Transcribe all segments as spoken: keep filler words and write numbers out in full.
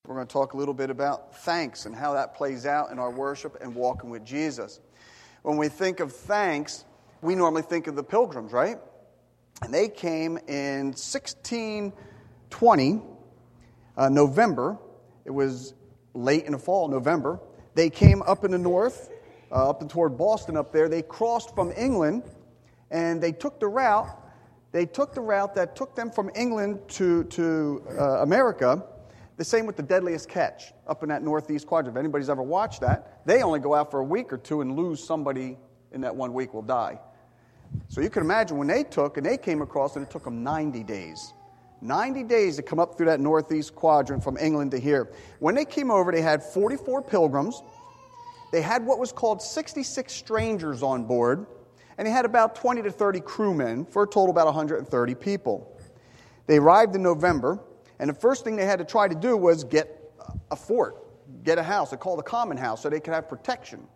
We're going to talk a little bit about thanks and how that plays out in our worship and walking with Jesus. When we think of thanks, we normally think of the Pilgrims, right? And they came in sixteen twenty, uh, November. It was late in the fall, November. They came up in the north, uh, up and toward Boston up there. They crossed from England, and they took the route. They took the route that took them from England to, to uh, America. The same with the Deadliest Catch up in that northeast quadrant. If anybody's ever watched that, they only go out for a week or two and lose somebody in that one week will die. So you can imagine when they took, and they came across, and it took them ninety days. ninety days to come up through that northeast quadrant from England to here. When they came over, they had forty-four pilgrims. They had what was called sixty-six strangers on board, and they had about twenty to thirty crewmen for a total of about one hundred thirty people. They arrived in November. And the first thing they had to try to do was get a fort, get a house. They called a common house so they could have protection.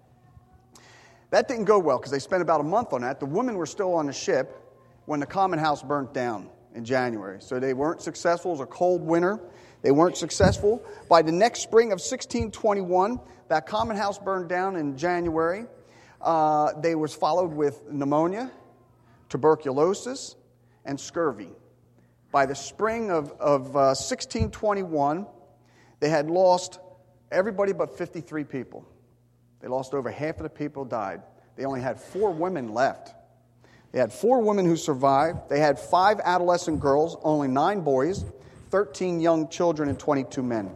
That didn't go well because they spent about a month on that. The women were still on the ship when the common house burnt down in January. So they weren't successful. It was a cold winter. They weren't successful. By the next spring of sixteen twenty-one, that common house burned down in January. Uh, they was followed with pneumonia, tuberculosis, and scurvy. By the spring of, of uh, sixteen twenty-one, they had lost everybody but fifty-three people. They lost over half of the people died. They only had four women left. They had four women who survived. They had five adolescent girls, only nine boys, thirteen young children, and twenty-two men.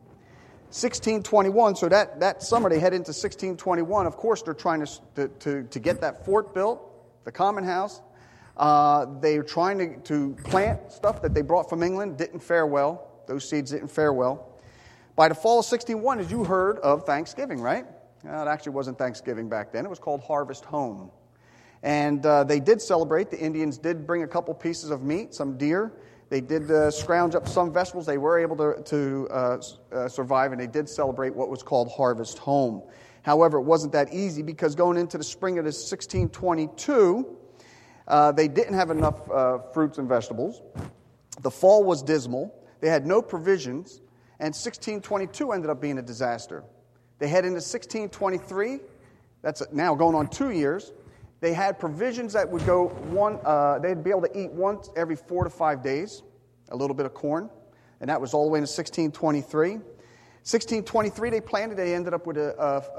sixteen twenty-one, so that, that summer they head into sixteen twenty-one. Of course, they're trying to, to, to, to get that fort built, the common house. Uh, they were trying to, to plant stuff that they brought from England. Didn't fare well. Those seeds didn't fare well. By the fall of sixteen one, as you heard of Thanksgiving, right? Uh, it actually wasn't Thanksgiving back then. It was called Harvest Home. And uh, they did celebrate. The Indians did bring a couple pieces of meat, some deer. They did uh, scrounge up some vegetables. They were able to, to uh, uh, survive, and they did celebrate what was called Harvest Home. However, it wasn't that easy because going into the spring of the sixteen twenty-two, Uh, they didn't have enough uh, fruits and vegetables. The fall was dismal. They had no provisions. And sixteen twenty-two ended up being a disaster. They head into sixteen twenty-three. That's now going on two years. They had provisions that would go one, uh, they'd be able to eat once every four to five days, a little bit of corn. And that was all the way into sixteen twenty-three. sixteen twenty-three, they planted. They ended up with a,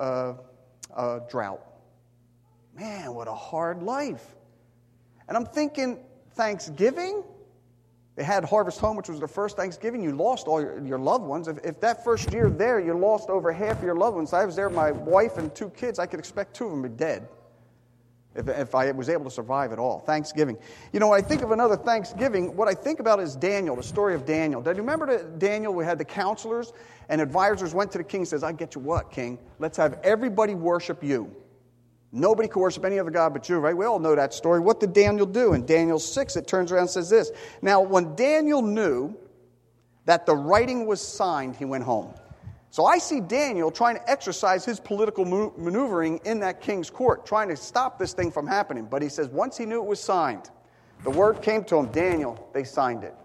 a, a, a drought. Man, what a hard life. And I'm thinking, Thanksgiving? They had Harvest Home, which was the first Thanksgiving. You lost all your, your loved ones. If, if that first year there, you lost over half of your loved ones. I was there with my wife and two kids. I could expect two of them to be dead if, if I was able to survive at all. Thanksgiving. You know, when I think of another Thanksgiving, what I think about is Daniel, the story of Daniel. Do you remember that Daniel, we had the counselors and advisors went to the king and says, I get you what, king? Let's have everybody worship you. Nobody could worship any other God but you, right? We all know that story. What did Daniel do? In Daniel six, it turns around and says this. Now, when Daniel knew that the writing was signed, he went home. So I see Daniel trying to exercise his political maneuvering in that king's court, trying to stop this thing from happening. But he says once he knew it was signed, the word came to him, Daniel, they signed it.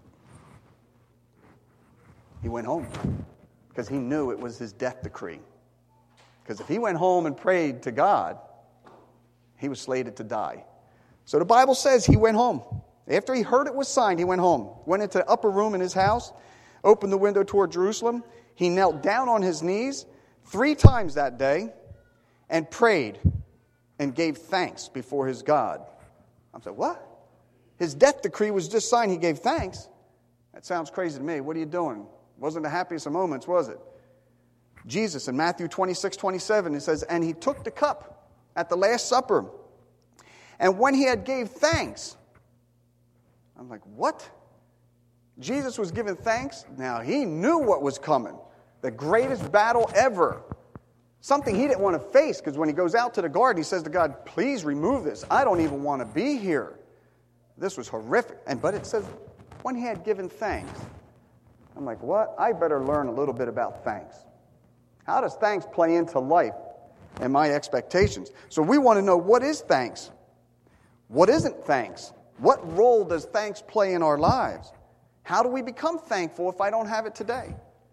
He went home because he knew it was his death decree. Because if he went home and prayed to God, he was slated to die. So the Bible says he went home. After he heard it was signed, he went home. Went into the upper room in his house, opened the window toward Jerusalem. He knelt down on his knees three times that day and prayed and gave thanks before his God. I said, what? His death decree was just signed. He gave thanks. That sounds crazy to me. What are you doing? Wasn't the happiest of moments, was it? Jesus in Matthew twenty-six, twenty-seven, it says, and he took the cup at the Last Supper. And when he had gave thanks, I'm like, what? Jesus was giving thanks? Now, he knew what was coming. The greatest battle ever. Something he didn't want to face, because when he goes out to the garden, he says to God, please remove this. I don't even want to be here. This was horrific. And But it says, when he had given thanks. I'm like, what? I better learn a little bit about thanks. How does thanks play into life and my expectations? So we want to know, what is thanks? What isn't thanks? What role does thanks play in our lives? How do we become thankful if I don't have it today?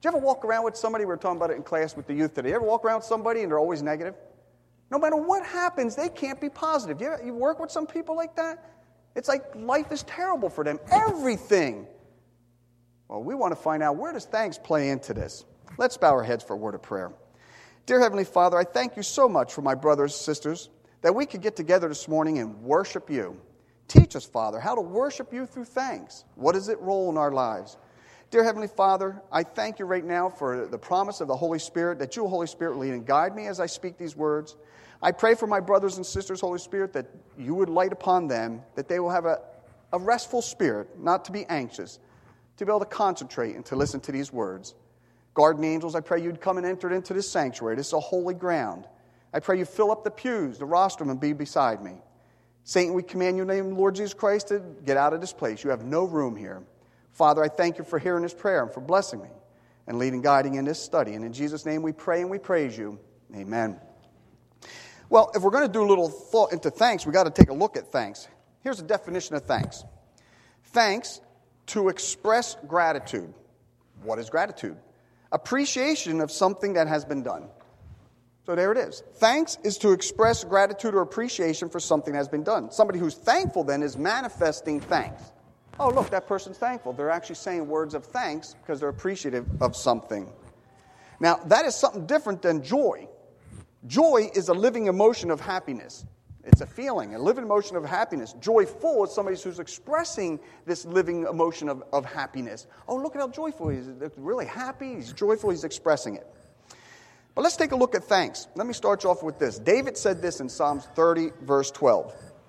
you ever walk around with somebody, we were talking about it in class with the youth today, you ever walk around with somebody and they're always negative? No matter what happens, they can't be positive. You, you work with some people like that? It's like life is terrible for them. Everything. Well, we want to find out, where does thanks play into this? Let's bow our heads for a word of prayer. Dear Heavenly Father, I thank you so much for my brothers and sisters that we could get together this morning and worship you. Teach us, Father, how to worship you through thanks. What does it role in our lives? Dear Heavenly Father, I thank you right now for the promise of the Holy Spirit, that you, Holy Spirit, lead and guide me as I speak these words. I pray for my brothers and sisters, Holy Spirit, that you would light upon them, that they will have a, a restful spirit, not to be anxious, to be able to concentrate and to listen to these words. Guardian angels, I pray you'd come and enter into this sanctuary. This is a holy ground. I pray you fill up the pews, the rostrum, and be beside me. Satan, we command you in the name of the Lord Jesus Christ to get out of this place. You have no room here. Father, I thank you for hearing this prayer and for blessing me and leading, guiding in this study. And in Jesus' name we pray and we praise you. Amen. Well, if we're going to do a little thought into thanks, we've got to take a look at thanks. Here's a definition of thanks. Thanks, to express gratitude. What is gratitude? Appreciation of something that has been done. So there it is. Thanks is to express gratitude or appreciation for something that has been done. Somebody who's thankful then is manifesting thanks. Oh, look, that person's thankful. They're actually saying words of thanks because they're appreciative of something. Now, that is something different than joy. Joy is a living emotion of happiness. It's a feeling, a living emotion of happiness. Joyful is somebody who's expressing this living emotion of, of happiness. Oh, look at how joyful he is. He's really happy. He's joyful. He's expressing it. But let's take a look at thanks. Let me start you off with this. David said this in Psalms thirty, verse twelve.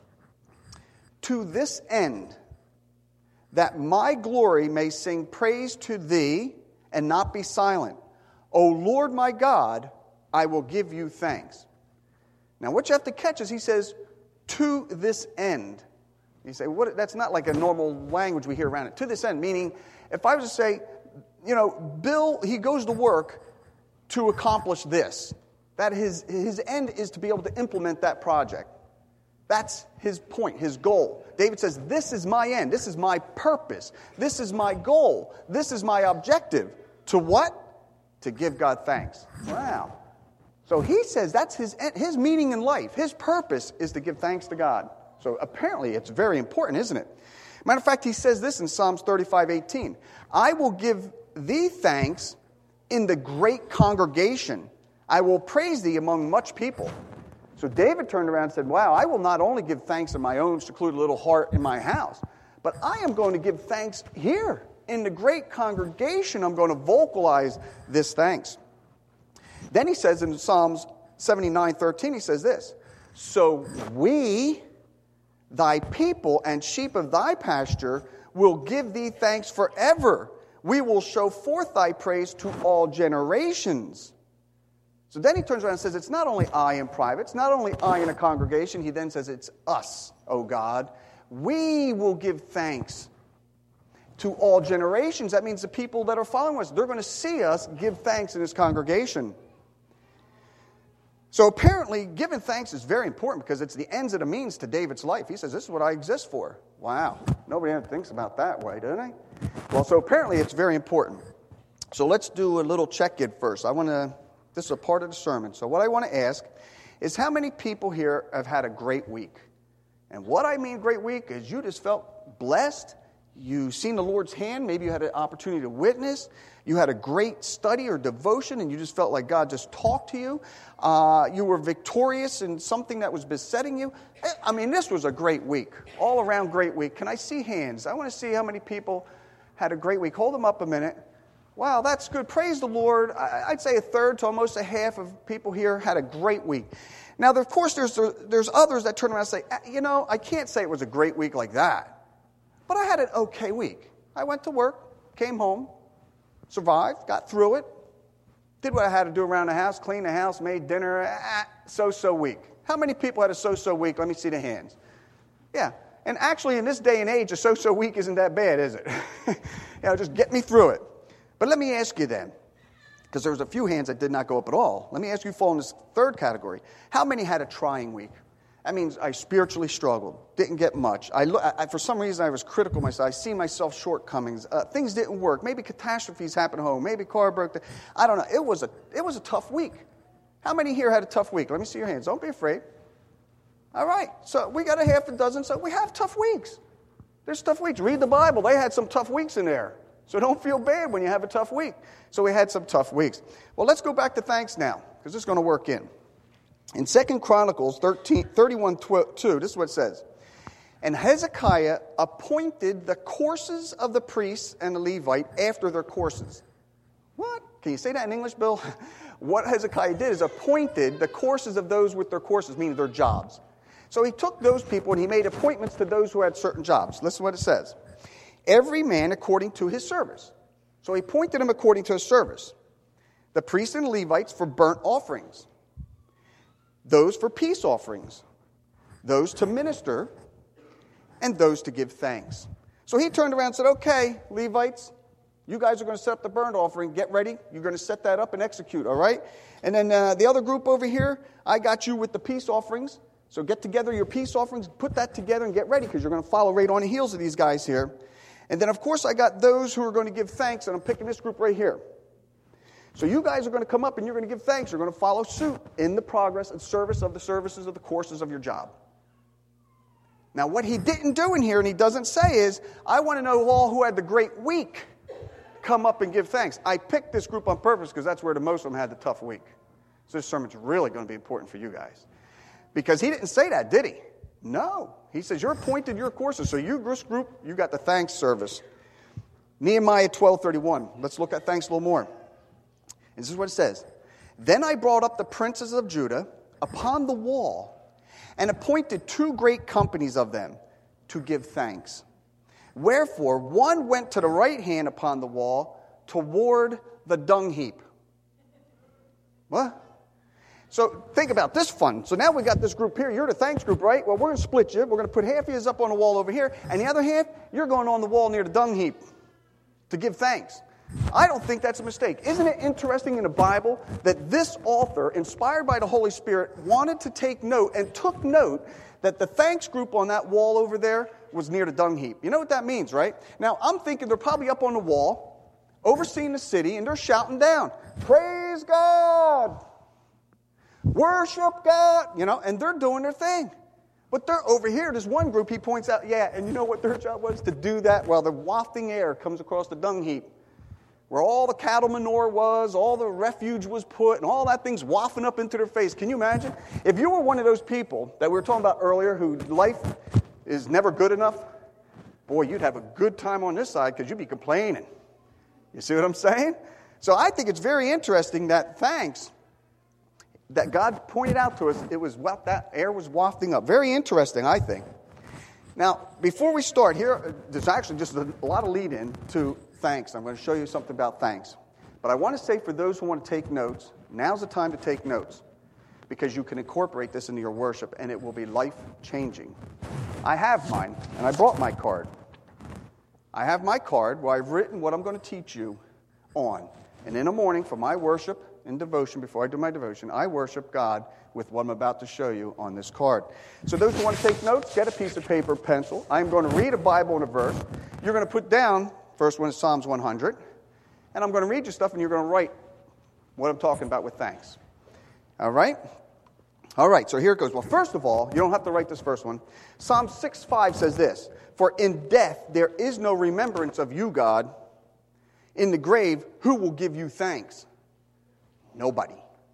To this end, that my glory may sing praise to thee and not be silent. O Lord my God, I will give you thanks. Now, what you have to catch is he says, to this end. You say, what? That's not like a normal language we hear around it. To this end, meaning, if I was to say, you know, Bill, he goes to work to accomplish this. That his, his end is to be able to implement that project. That's his point, his goal. David says, this is my end. This is my purpose. This is my goal. This is my objective. To what? To give God thanks. Wow. So he says that's his, his meaning in life. His purpose is to give thanks to God. So apparently it's very important, isn't it? Matter of fact, he says this in Psalms thirty-five eighteen. I will give thee thanks in the great congregation. I will praise thee among much people. So David turned around and said, wow, I will not only give thanks in my own secluded little heart in my house, but I am going to give thanks here. In the great congregation, I'm going to vocalize this thanks. Then he says in Psalms seventy-nine thirteen, he says this, so we, thy people and sheep of thy pasture, will give thee thanks forever. We will show forth thy praise to all generations. So then he turns around and says, it's not only I in private, it's not only I in a congregation. He then says, it's us, O God. We will give thanks to all generations. That means the people that are following us, they're going to see us give thanks in this congregation. So apparently, giving thanks is very important because it's the ends of the means to David's life. He says, this is what I exist for. Wow. Nobody ever thinks about that way, do they? Well, so apparently it's very important. So let's do a little check-in first. I want to, this is a part of the sermon. So what I want to ask is how many people here have had a great week? And what I mean great week is you just felt blessed. You've seen the Lord's hand. Maybe you had an opportunity to witness. You had a great study or devotion, and you just felt like God just talked to you. Uh, you were victorious in something that was besetting you. I mean, this was a great week, all around great week. Can I see hands? I want to see how many people had a great week. Hold them up a minute. Wow, that's good. Praise the Lord. I'd say a third to almost a half of people here had a great week. Now, of course, there's there's others that turn around and say, you know, I can't say it was a great week like that. But I had an okay week. I went to work, came home, survived, got through it, did what I had to do around the house, cleaned the house, made dinner, ah, so-so week. How many people had a so-so week? Let me see the hands. Yeah, and actually in this day and age, a so-so week isn't that bad, is it? You know, just get me through it. But let me ask you then, because there was a few hands that did not go up at all. Let me ask you, fall in this third category. How many had a trying week? That means I spiritually struggled, didn't get much. I, I For some reason, I was critical of myself. I see myself shortcomings. Uh, things didn't work. Maybe catastrophes happened at home. Maybe car broke down. I don't know. It was a it was a tough week. How many here had a tough week? Let me see your hands. Don't be afraid. All right. So we got a half a dozen. So we have tough weeks. There's tough weeks. Read the Bible. They had some tough weeks in there. So don't feel bad when you have a tough week. So we had some tough weeks. Well, let's go back to thanks now, because this is going to work in. In Second Chronicles thirteen, thirty-one two, this is what it says. And Hezekiah appointed the courses of the priests and the Levite after their courses. What? Can you say that in English, Bill? What Hezekiah did is appointed the courses of those with their courses, meaning their jobs. So he took those people and he made appointments to those who had certain jobs. Listen to what it says. Every man according to his service. So he appointed them according to his service. The priests and Levites for burnt offerings. Those for peace offerings. Those to minister. And those to give thanks. So he turned around and said, okay, Levites, you guys are going to set up the burnt offering. Get ready. You're going to set that up and execute, all right? And then uh, the other group over here, I got you with the peace offerings. So get together your peace offerings, put that together and get ready, because you're going to follow right on the heels of these guys here. And then, of course, I got those who are going to give thanks, and I'm picking this group right here. So you guys are going to come up and you're going to give thanks. You're going to follow suit in the progress and service of the services of the courses of your job. Now, what he didn't do in here, and he doesn't say, is, I want to know all who had the great week come up and give thanks. I picked this group on purpose because that's where the most of them had the tough week. So this sermon's really going to be important for you guys. Because he didn't say that, did he? No. He says, you're appointed your courses. So you, this group, you got the thanks service. Nehemiah twelve thirty-one. Let's look at thanks a little more. And this is what it says. Then I brought up the princes of Judah upon the wall and appointed two great companies of them to give thanks. Wherefore, one went to the right hand upon the wall toward the dung heap. What? So think about this fun. So now we got this group here. You're the thanks group, right? Well, we're going to split you. We're going to put half of you up on the wall over here, and the other half, you're going on the wall near the dung heap to give thanks. I don't think that's a mistake. Isn't it interesting in the Bible that this author, inspired by the Holy Spirit, wanted to take note and took note that the thanks group on that wall over there was near the dung heap. You know what that means, right? Now, I'm thinking they're probably up on the wall, overseeing the city, and they're shouting down, praise God! Worship God, you know, and they're doing their thing. But they're over here, there's one group, he points out, yeah, and you know what their job was? To do that while the wafting air comes across the dung heap, where all the cattle manure was, all the refuge was put, and all that thing's wafting up into their face. Can you imagine? If you were one of those people that we were talking about earlier, who life is never good enough, boy, you'd have a good time on this side because you'd be complaining. You see what I'm saying? So I think it's very interesting that thanks that God pointed out to us, it was what that air was wafting up. Very interesting, I think. Now, before we start here, there's actually just a lot of lead-in to thanks. I'm going to show you something about thanks. But I want to say for those who want to take notes, now's the time to take notes, because you can incorporate this into your worship, and it will be life-changing. I have mine, and I brought my card. I have my card where I've written what I'm going to teach you on. And in the morning for my worship and devotion, before I do my devotion, I worship God with what I'm about to show you on this card. So those who want to take notes, get a piece of paper, pencil. I'm going to read a Bible and a verse. You're going to put down, first one is Psalms one hundred, and I'm going to read you stuff, and you're going to write what I'm talking about with thanks. All right? All right, so here it goes. Well, first of all, you don't have to write this first one. Psalm six five says this, for in death there is no remembrance of you, God. In the grave, who will give you thanks? Nobody.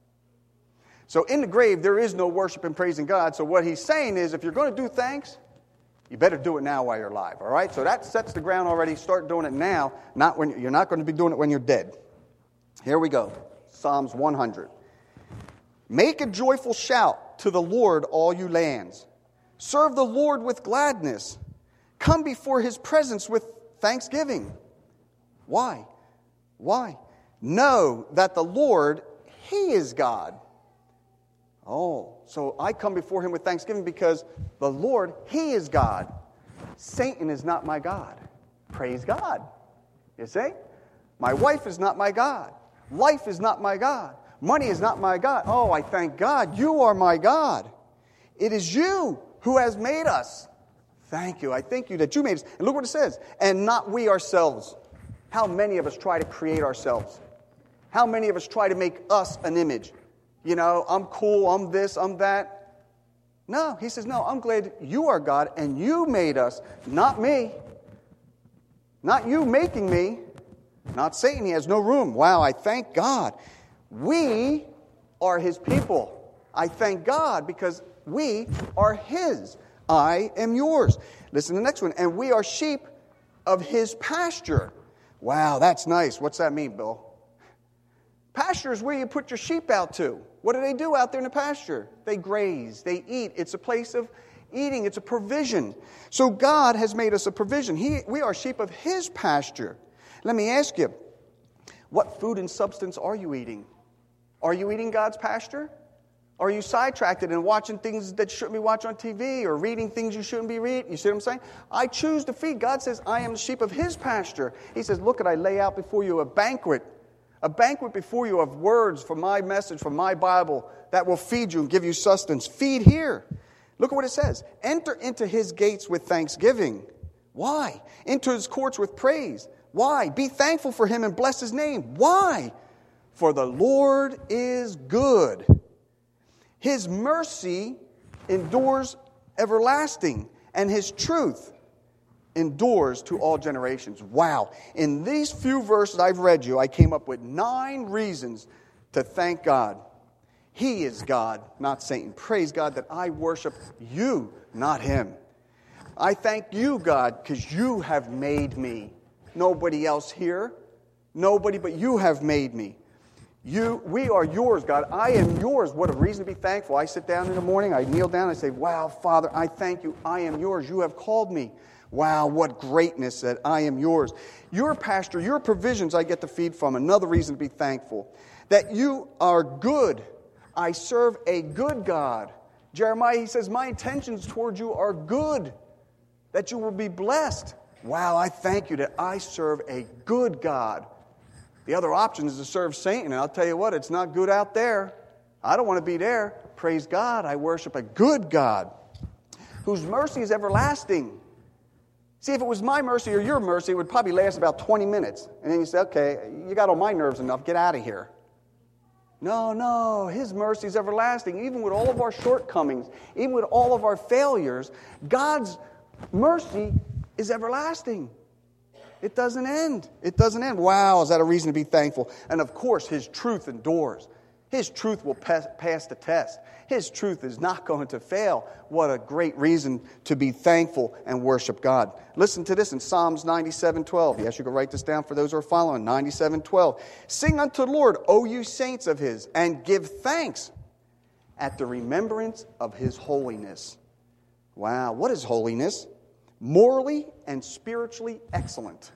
So in the grave, there is no worship and praising God. So what he's saying is, if you're going to do thanks, you better do it now while you're alive. All right? So that sets the ground already. Start doing it now. Not when you're not going to be doing it when you're dead. Here we go. Psalms one hundred. Make a joyful shout to the Lord, all you lands. Serve the Lord with gladness. Come before his presence with thanksgiving. Why? Why? Know that the Lord, he is God. Oh, so I come before him with thanksgiving because the Lord, he is God. Satan is not my God. Praise God. You see? My wife is not my God. Life is not my God. Money is not my God. Oh, I thank God. You are my God. It is you who has made us. Thank you. I thank you that you made us. And look what it says. And not we ourselves. How many of us try to create ourselves? How many of us try to make us an image? You know, I'm cool, I'm this, I'm that. No, he says, no, I'm glad you are God and you made us, not me. Not you making me. Not Satan. He has no room. Wow, I thank God. We are his people. I thank God because we are his. I am yours. Listen to the next one. And we are sheep of his pasture. Wow, that's nice. What's that mean, Bill? Pasture is where you put your sheep out to. What do they do out there in the pasture? They graze. They eat. It's a place of eating. It's a provision. So God has made us a provision. He, we are sheep of his pasture. Let me ask you, what food and substance are you eating? Are you eating God's pasture? Are you sidetracked and watching things that you shouldn't be watching on T V or reading things you shouldn't be reading? You see what I'm saying? I choose to feed. God says, I am the sheep of his pasture. He says, look, I lay out before you a banquet. A banquet before you of words from my message, from my Bible, that will feed you and give you sustenance. Feed here. Look at what it says. Enter into his gates with thanksgiving. Why? Into his courts with praise. Why? Be thankful for him and bless his name. Why? For the Lord is good. His mercy endures everlasting, and his truth endures to all generations. Wow. In these few verses I've read you, I came up with nine reasons to thank God. He is God, not Satan. Praise God that I worship you, not him. I thank you, God, because you have made me. Nobody else here. Nobody but you have made me. You, we are yours, God. I am yours. What a reason to be thankful. I sit down in the morning, I kneel down, I say, wow, Father, I thank you. I am yours. You have called me. Wow, what greatness that I am yours. Your pasture, your provisions I get to feed from. Another reason to be thankful. That you are good. I serve a good God. Jeremiah, he says, my intentions towards you are good. That you will be blessed. Wow, I thank you that I serve a good God. The other option is to serve Satan. And I'll tell you what, it's not good out there. I don't want to be there. Praise God, I worship a good God. Whose mercy is everlasting. See, if it was my mercy or your mercy, it would probably last about twenty minutes. And then you say, okay, you got on my nerves enough, get out of here. No, no, his mercy is everlasting. Even with all of our shortcomings, even with all of our failures, God's mercy is everlasting. It doesn't end. It doesn't end. Wow, is that a reason to be thankful? And of course, his truth endures. His truth will pass, pass the test. His truth is not going to fail. What a great reason to be thankful and worship God. Listen to this in Psalms ninety-seven twelve. Yes, you can write this down for those who are following. ninety-seven twelve. Sing unto the Lord, O you saints of his, and give thanks at the remembrance of his holiness. Wow, what is holiness? Morally and spiritually excellent.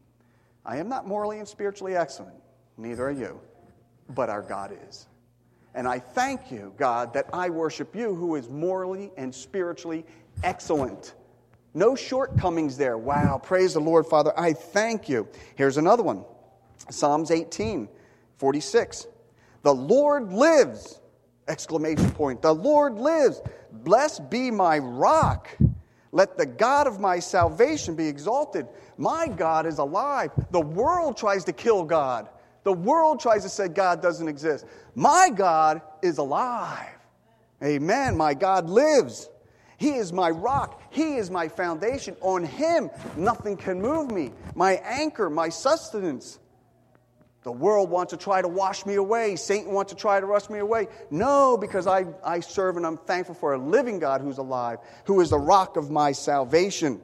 I am not morally and spiritually excellent. Neither are you. But our God is. And I thank you, God, that I worship you who is morally and spiritually excellent. No shortcomings there. Wow, praise the Lord, Father. I thank you. Here's another one. Psalms eighteen forty-six. The Lord lives! Exclamation point. The Lord lives. Blessed be my rock. Let the God of my salvation be exalted. My God is alive. The world tries to kill God. The world tries to say God doesn't exist. My God is alive. Amen. My God lives. He is my rock. He is my foundation. On him, nothing can move me. My anchor, my sustenance. The world wants to try to wash me away. Satan wants to try to rush me away. No, because I, I serve and I'm thankful for a living God who's alive, who is the rock of my salvation.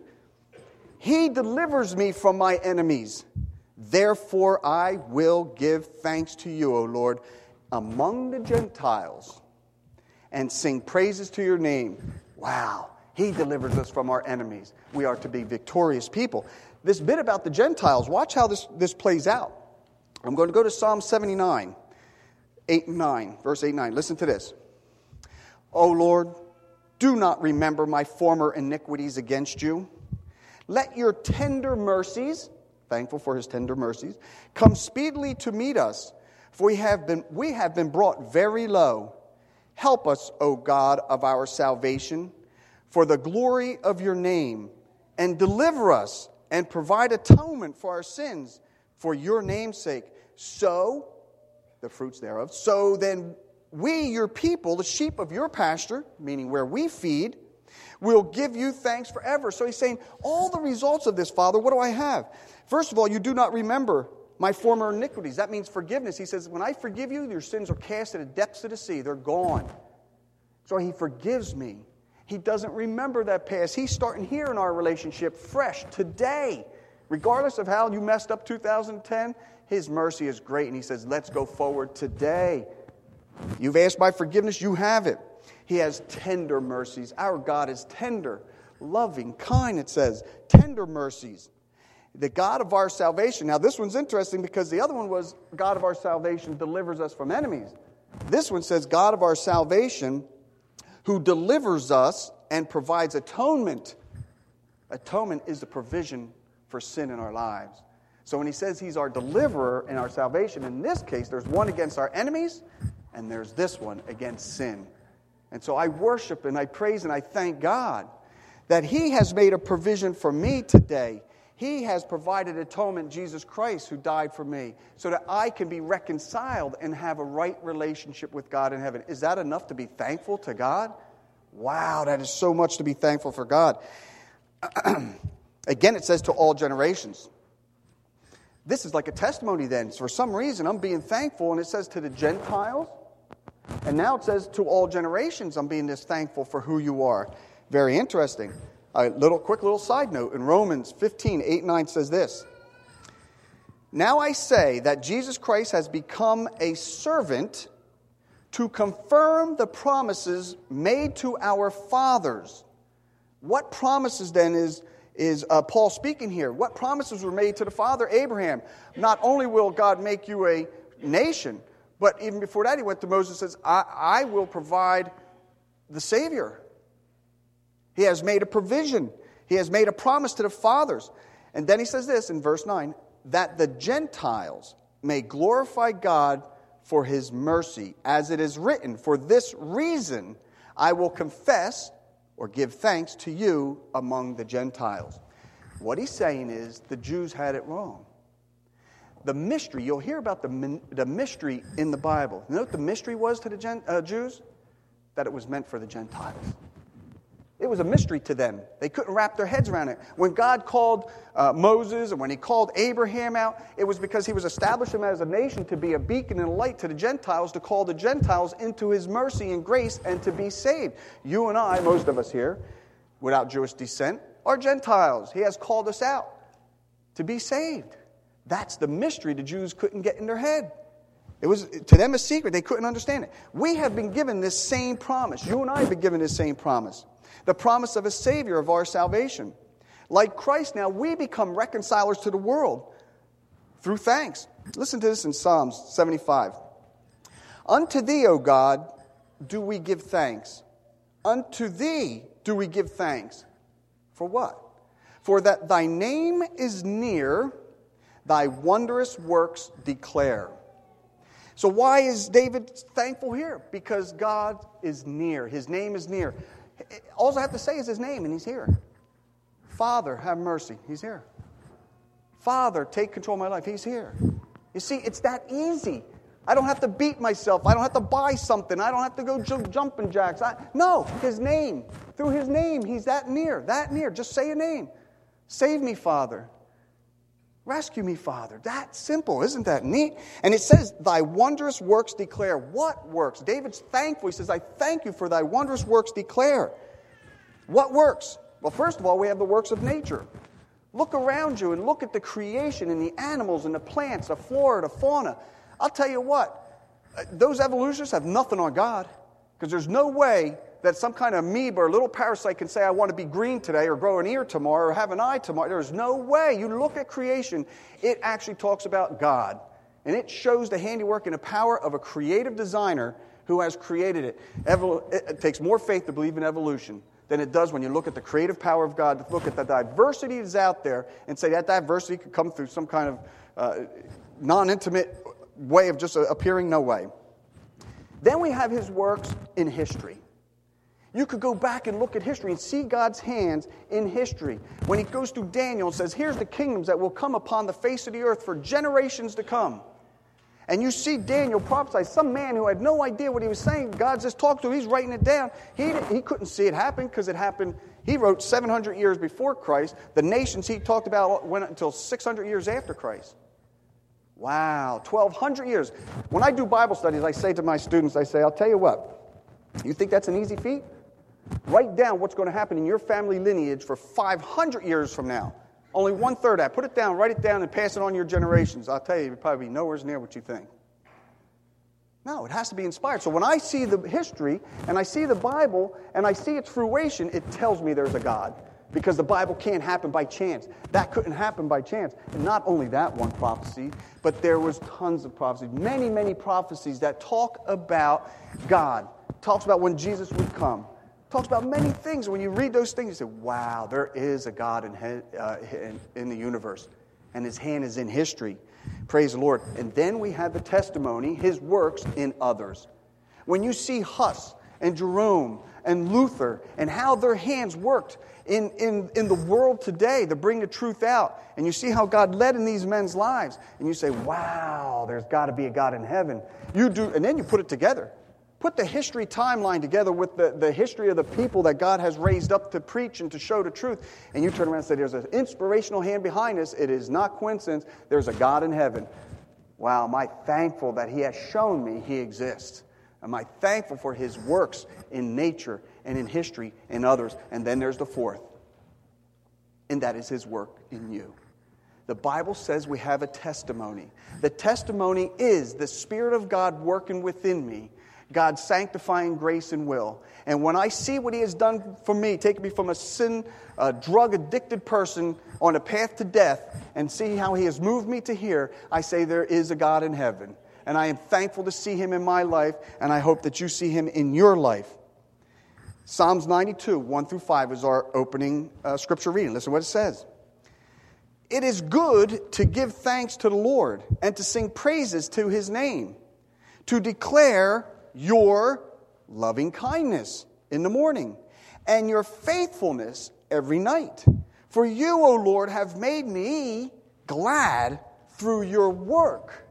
He delivers me from my enemies. Therefore I will give thanks to you, O Lord, among the Gentiles, and sing praises to your name. Wow, he delivers us from our enemies. We are to be victorious people. This bit about the Gentiles, watch how this, this plays out. I'm going to go to Psalm seventy-nine, eight and nine, verse eight and nine. Listen to this. O Lord, do not remember my former iniquities against you. Let your tender mercies, thankful for his tender mercies, come speedily to meet us, for we have been we have been brought very low. Help us, O God of our salvation, for the glory of your name, and deliver us and provide atonement for our sins for your name's sake. So, the fruits thereof, so then we, your people, the sheep of your pasture, meaning where we feed, will give you thanks forever. So he's saying, all the results of this, Father, what do I have? First of all, you do not remember my former iniquities. That means forgiveness. He says, when I forgive you, your sins are cast to the depths of the sea. They're gone. So he forgives me. He doesn't remember that past. He's starting here in our relationship fresh today. Regardless of how you messed up two thousand ten, his mercy is great. And he says, let's go forward today. You've asked my forgiveness, you have it. He has tender mercies. Our God is tender, loving, kind, it says. Tender mercies. The God of our salvation. Now this one's interesting because the other one was God of our salvation delivers us from enemies. This one says God of our salvation who delivers us and provides atonement. Atonement is the provision for sin in our lives. So when he says he's our deliverer and our salvation, in this case, there's one against our enemies, and there's this one against sin. And so I worship and I praise and I thank God that he has made a provision for me today. He has provided atonement, Jesus Christ, who died for me, so that I can be reconciled and have a right relationship with God in heaven. Is that enough to be thankful to God? Wow, that is so much to be thankful for God. Again, it says to all generations. This is like a testimony then. For some reason, I'm being thankful, and it says to the Gentiles. And now it says to all generations, I'm being this thankful for who you are. Very interesting. A little quick little side note. In Romans fifteen, eight and nine says this. Now I say that Jesus Christ has become a servant to confirm the promises made to our fathers. What promises then is, is uh, Paul speaking here? What promises were made to the father Abraham? Not only will God make you a nation, but even before that he went to Moses and says, I, I will provide the Savior. He has made a provision. He has made a promise to the fathers. And then he says this in verse nine, that the Gentiles may glorify God for his mercy, as it is written, for this reason I will confess or give thanks to you among the Gentiles. What he's saying is the Jews had it wrong. The mystery, you'll hear about the, the mystery in the Bible. You know what the mystery was to the Gen, uh, Jews? That it was meant for the Gentiles. It was a mystery to them. They couldn't wrap their heads around it. When God called uh, Moses and when he called Abraham out, it was because he was establishing them as a nation to be a beacon and a light to the Gentiles, to call the Gentiles into his mercy and grace and to be saved. You and I, most of us here, without Jewish descent, are Gentiles. He has called us out to be saved. That's the mystery the Jews couldn't get in their head. It was to them a secret. They couldn't understand it. We have been given this same promise. You and I have been given this same promise. The promise of a Savior of our salvation. Like Christ now, we become reconcilers to the world through thanks. Listen to this in Psalms seventy-five. Unto thee, O God, do we give thanks. Unto thee do we give thanks. For what? For that thy name is near, thy wondrous works declare. So why is David thankful here? Because God is near. His name is near. All I have to say is his name, and he's here. Father, have mercy. He's here. Father, take control of my life. He's here. You see, it's that easy. I don't have to beat myself. I don't have to buy something. I don't have to go jump, jumping jacks. I, no, his name. Through his name, he's that near, that near. Just say a name. Save me, Father. Rescue me, Father. That simple. Isn't that neat? And it says, thy wondrous works declare. What works? David's thankful. He says, I thank you for thy wondrous works declare. What works? Well, first of all, we have the works of nature. Look around you and look at the creation and the animals and the plants, the flora, the fauna. I'll tell you what, those evolutionists have nothing on God, because there's no way that some kind of amoeba or little parasite can say, I want to be green today or grow an ear tomorrow or have an eye tomorrow. There's no way. You look at creation, it actually talks about God. And it shows the handiwork and the power of a creative designer who has created it. It takes more faith to believe in evolution than it does when you look at the creative power of God, to look at the diversity that's out there and say that diversity could come through some kind of uh, non-intimate way of just appearing. No way. Then we have his works in history. You could go back and look at history and see God's hands in history. When he goes through Daniel and says, here's the kingdoms that will come upon the face of the earth for generations to come. And you see Daniel prophesy, some man who had no idea what he was saying. God just talked to him. He's writing it down. He, he couldn't see it happen because it happened. He wrote seven hundred years before Christ. The nations he talked about went until six hundred years after Christ. Wow, twelve hundred years. When I do Bible studies, I say to my students, I say, I'll tell you what, you think that's an easy feat? Write down what's going to happen in your family lineage for five hundred years from now. Only one-third of that. Put it down, write it down, and pass it on to your generations. I'll tell you, it'll probably be nowhere near what you think. No, it has to be inspired. So when I see the history, and I see the Bible, and I see its fruition, it tells me there's a God. Because the Bible can't happen by chance. That couldn't happen by chance. And not only that one prophecy, but there was tons of prophecies. Many, many prophecies that talk about God. Talks about when Jesus would come. Talks about many things. When you read those things, you say, wow, there is a God in, uh, in, in the universe. And his hand is in history. Praise the Lord. And then we have the testimony, his works in others. When you see Huss and Jerome and Luther and how their hands worked in, in, in the world today to bring the truth out, and you see how God led in these men's lives, and you say, wow, there's got to be a God in heaven. You do, and then you put it together. Put the history timeline together with the, the history of the people that God has raised up to preach and to show the truth. And you turn around and say, there's an inspirational hand behind us. It is not coincidence. There's a God in heaven. Wow, am I thankful that he has shown me he exists. Am I thankful for his works in nature and in history and others. And then there's the fourth. And that is his work in you. The Bible says we have a testimony. The testimony is the Spirit of God working within me. God's sanctifying grace and will. And when I see what he has done for me, taking me from a sin, a drug-addicted person on a path to death, and see how he has moved me to here, I say there is a God in heaven. And I am thankful to see him in my life, and I hope that you see him in your life. Psalms ninety-two, one through five is our opening uh, scripture reading. Listen to what it says. It is good to give thanks to the Lord and to sing praises to his name, to declare your loving kindness in the morning and your faithfulness every night. For you, O Lord, have made me glad through your work.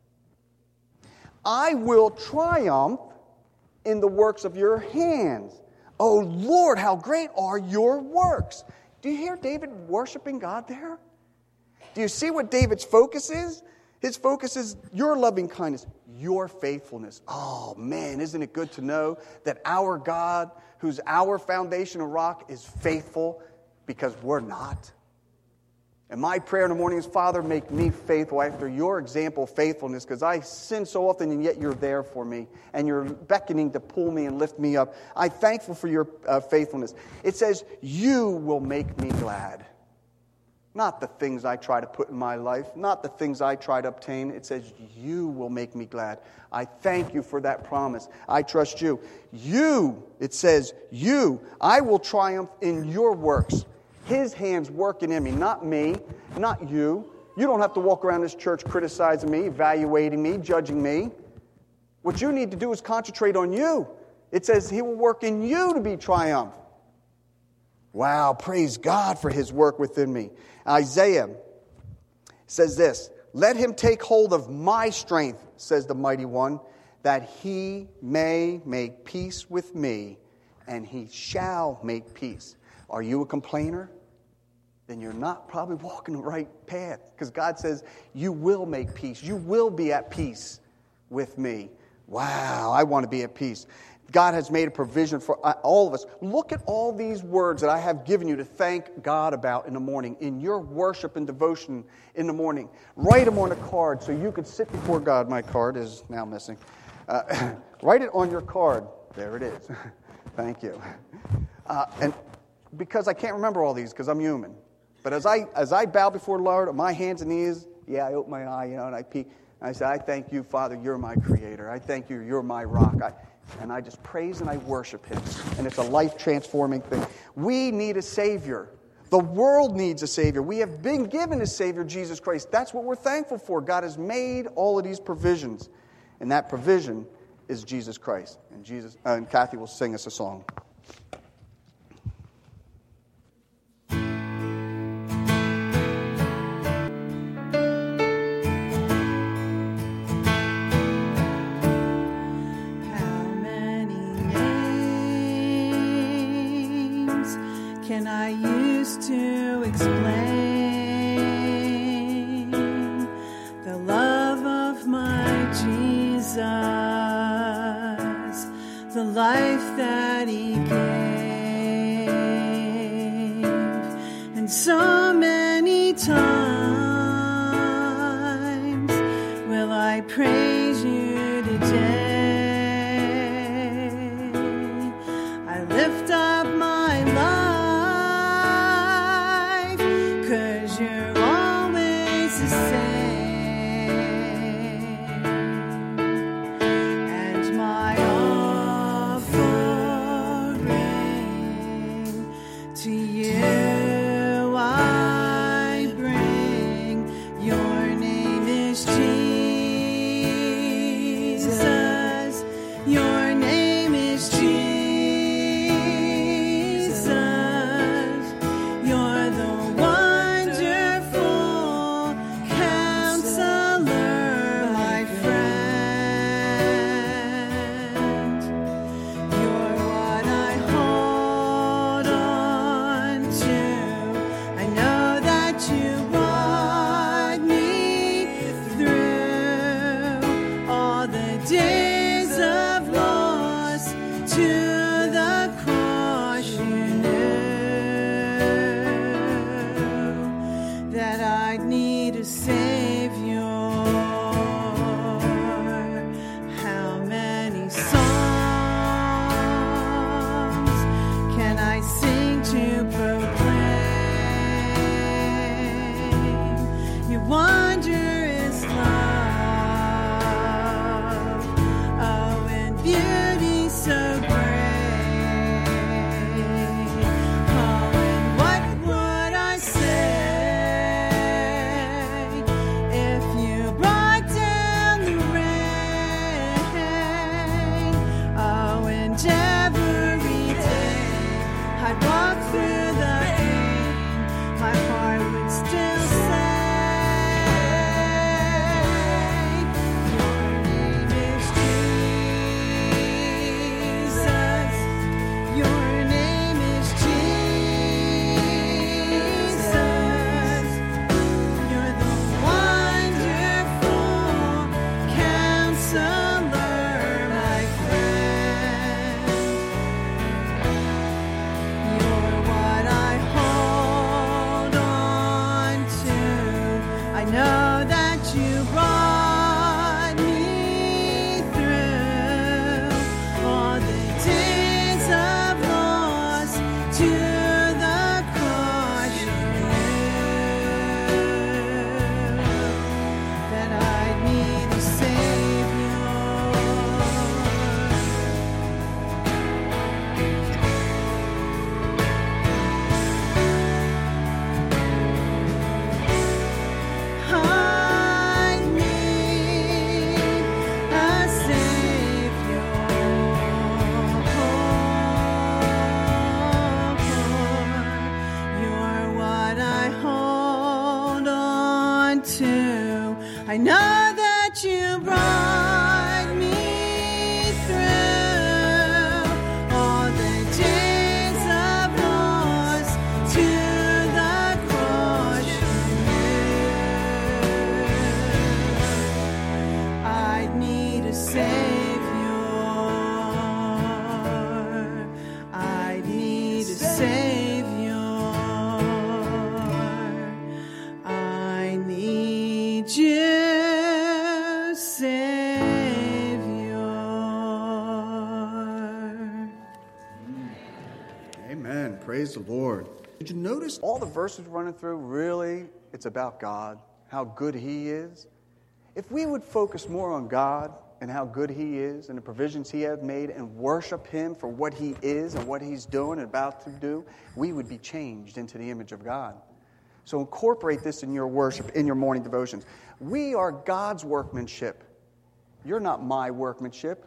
I will triumph in the works of your hands. O Lord, how great are your works. Do you hear David worshiping God there? Do you see what David's focus is? His focus is your loving kindness, your faithfulness. Oh, man, isn't it good to know that our God, who's our foundational rock, is faithful because we're not? And my prayer in the morning is, Father, make me faithful after your example of faithfulness, because I sin so often and yet you're there for me and you're beckoning to pull me and lift me up. I'm thankful for your uh, faithfulness. It says, you will make me glad. Not the things I try to put in my life, not the things I try to obtain. It says, you will make me glad. I thank you for that promise. I trust you. You, it says, you, I will triumph in your works. His hands working in me, not me, not you. You don't have to walk around this church criticizing me, evaluating me, judging me. What you need to do is concentrate on you. It says he will work in you to be triumph. Wow, praise God for his work within me. Isaiah says this, let him take hold of my strength, says the mighty one, that he may make peace with me, and he shall make peace. Are you a complainer? Then you're not probably walking the right path, because God says you will make peace. You will be at peace with me. Wow, I want to be at peace. God has made a provision for all of us. Look at all these words that I have given you to thank God about in the morning, in your worship and devotion in the morning. Write them on a card so you could sit before God. My card is now missing. Uh, write it on your card. There it is. Thank you. Uh, and because I can't remember all these because I'm human. But as I as I bow before the Lord on my hands and knees, yeah, I open my eye, you know, and I peek. And I say, I thank you, Father, you're my creator. I thank you, you're my rock. I, and I just praise and I worship him. And it's a life-transforming thing. We need a Savior. The world needs a Savior. We have been given a Savior, Jesus Christ. That's what we're thankful for. God has made all of these provisions. And that provision is Jesus Christ. And Jesus uh, and Kathy will sing us a song. Can I use to explain the love of my Jesus, the life that he gave, and so many times will I praise you today. I lift up my love, I know that you brought me through all the days of loss to the cross you knew. I need a Savior. I need a Savior. I need you. Amen. Praise the Lord. Did you notice all the verses running through? Really, it's about God, how good He is. If we would focus more on God and how good He is and the provisions He has made and worship Him for what He is and what He's doing and about to do, we would be changed into the image of God. So incorporate this in your worship, in your morning devotions. We are God's workmanship. You're not my workmanship.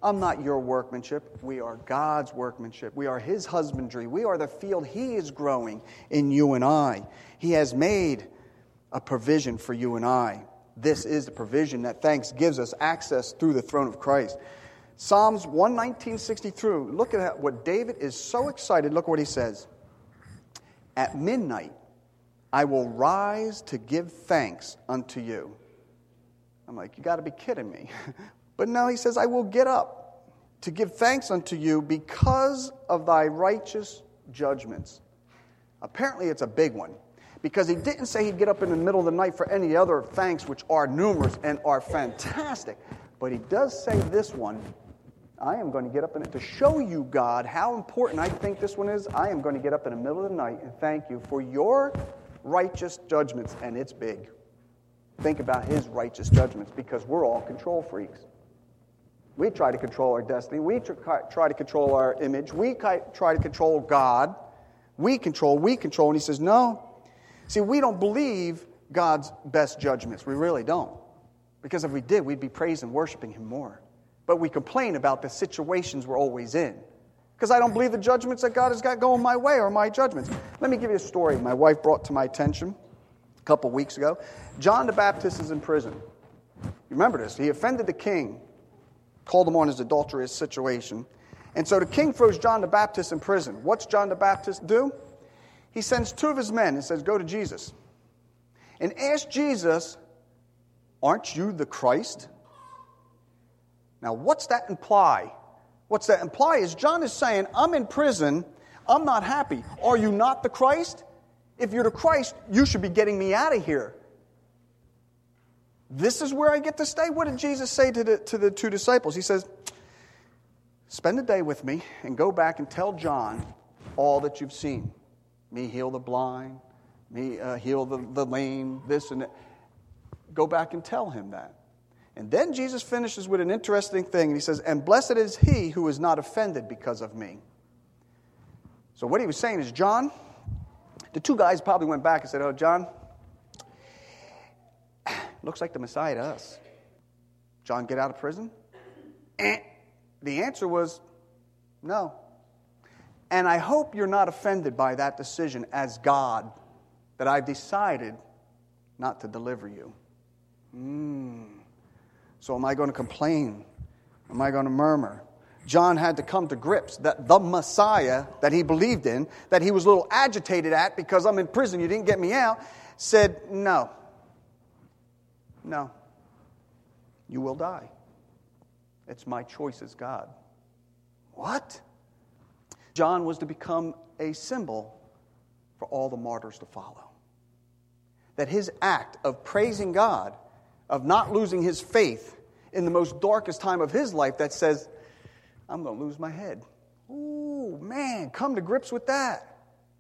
I'm not your workmanship. We are God's workmanship. We are His husbandry. We are the field He is growing in you and I. He has made a provision for you and I. This is the provision that thanks gives us access through the throne of Christ. Psalms one nineteen sixty-three. Look at what David is so excited. Look what he says. At midnight, I will rise to give thanks unto you. I'm like, you got to be kidding me. But no, he says, I will get up to give thanks unto you because of thy righteous judgments. Apparently it's a big one, because he didn't say he'd get up in the middle of the night for any other thanks, which are numerous and are fantastic. But he does say this one, I am going to get up in it to show you, God, how important I think this one is. I am going to get up in the middle of the night and thank you for your righteous judgments, and it's big. Think about His righteous judgments, because we're all control freaks. We try to control our destiny. We try to control our image. We try to control God. We control, we control. And He says, no. See, we don't believe God's best judgments. We really don't. Because if we did, we'd be praising and worshiping Him more. But we complain about the situations we're always in. Because I don't believe the judgments that God has got going my way are my judgments. Let me give you a story my wife brought to my attention a couple weeks ago. John the Baptist is in prison. You remember this. He offended the king. Called him on his adulterous situation. And so the king throws John the Baptist in prison. What's John the Baptist do? He sends two of his men and says, go to Jesus. And ask Jesus, aren't you the Christ? Now, what's that imply? What's that imply is John is saying, I'm in prison. I'm not happy. Are you not the Christ? If you're the Christ, you should be getting me out of here. This is where I get to stay? What did Jesus say to the, to the two disciples? He says, spend the day with me and go back and tell John all that you've seen. Me heal the blind, me uh, heal the, the lame, this and that. Go back and tell him that. And then Jesus finishes with an interesting thing. And he says, and blessed is he who is not offended because of me. So what he was saying is, John, the two guys probably went back and said, oh, John, looks like the Messiah to us. John, get out of prison? Eh. The answer was no. And I hope you're not offended by that decision as God, that I've decided not to deliver you. Mm. So am I going to complain? Am I going to murmur? John had to come to grips that the Messiah that he believed in, that he was a little agitated at because I'm in prison, you didn't get me out, said, no. No. You will die. It's my choice as God. What? John was to become a symbol for all the martyrs to follow. That his act of praising God, of not losing his faith in the most darkest time of his life, that says, I'm going to lose my head. Ooh, man, come to grips with that.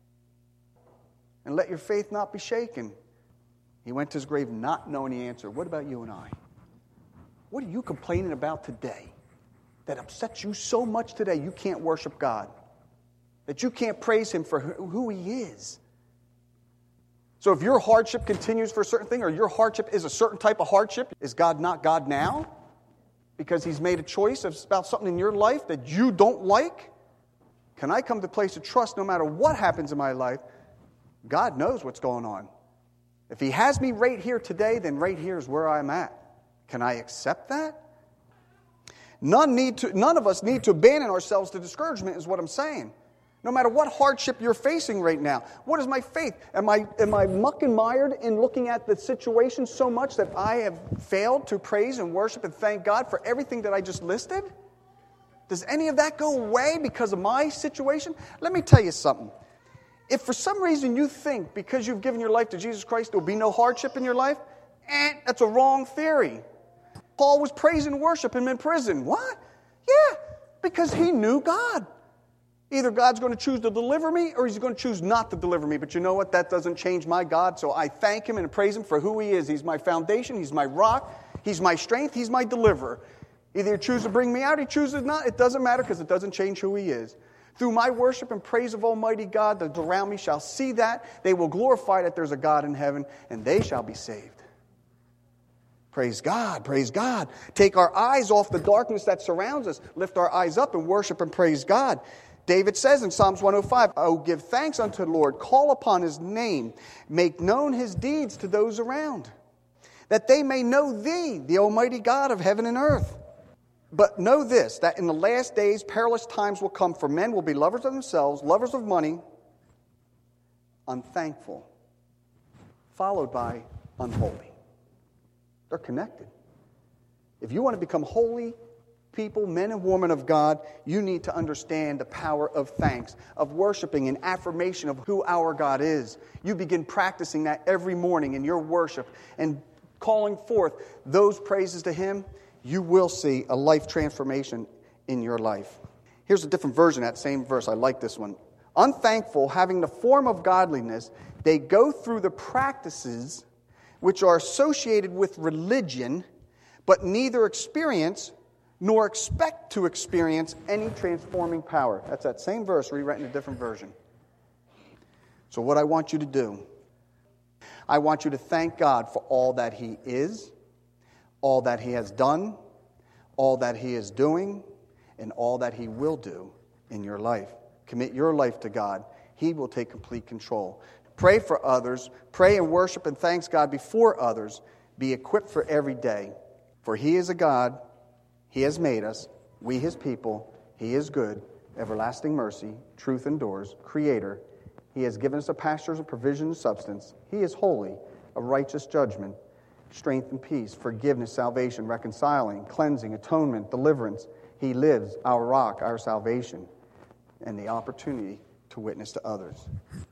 And let your faith not be shaken. He went to his grave not knowing the answer. What about you and I? What are you complaining about today that upsets you so much today you can't worship God? That you can't praise Him for who He is? So if your hardship continues for a certain thing, or your hardship is a certain type of hardship, is God not God now? Because He's made a choice about something in your life that you don't like? Can I come to a place of trust no matter what happens in my life? God knows what's going on. If He has me right here today, then right here is where I'm at. Can I accept that? None need to, none of us need to abandon ourselves to discouragement, is what I'm saying. No matter what hardship you're facing right now, what is my faith? Am I, am I muck and mired in looking at the situation so much that I have failed to praise and worship and thank God for everything that I just listed? Does any of that go away because of my situation? Let me tell you something. If for some reason you think because you've given your life to Jesus Christ there will be no hardship in your life, eh, that's a wrong theory. Paul was praising and worshiping in prison. What? Yeah, because he knew God. Either God's going to choose to deliver me or He's going to choose not to deliver me. But you know what? That doesn't change my God. So I thank Him and praise Him for who He is. He's my foundation. He's my rock. He's my strength. He's my deliverer. Either He chooses to bring me out or He chooses not. It doesn't matter because it doesn't change who He is. Through my worship and praise of Almighty God, those around me shall see that. They will glorify that there's a God in heaven, and they shall be saved. Praise God, praise God. Take our eyes off the darkness that surrounds us. Lift our eyes up and worship and praise God. David says in Psalms one oh five, "Oh, give thanks unto the Lord, call upon his name, make known his deeds to those around, that they may know thee, the Almighty God of heaven and earth." But know this, that in the last days perilous times will come, for men will be lovers of themselves, lovers of money, unthankful, followed by unholy. They're connected. If you want to become holy people, men and women of God, you need to understand the power of thanks, of worshiping and affirmation of who our God is. You begin practicing that every morning in your worship and calling forth those praises to Him, you will see a life transformation in your life. Here's a different version of that same verse. I like this one. Unthankful, having the form of godliness, they go through the practices which are associated with religion, but neither experience nor expect to experience any transforming power. That's that same verse rewritten in a different version. So what I want you to do, I want you to thank God for all that He is, all that He has done, all that He is doing, and all that He will do in your life. Commit your life to God. He will take complete control. Pray for others. Pray and worship and thanks God before others. Be equipped for every day. For He is a God. He has made us. We His people. He is good. Everlasting mercy. Truth endures. Creator. He has given us a pastures of provision and substance. He is holy. A righteous judgment. Strength and peace. Forgiveness, salvation, reconciling, cleansing, atonement, deliverance. He lives, our rock, our salvation, and the opportunity to witness to others.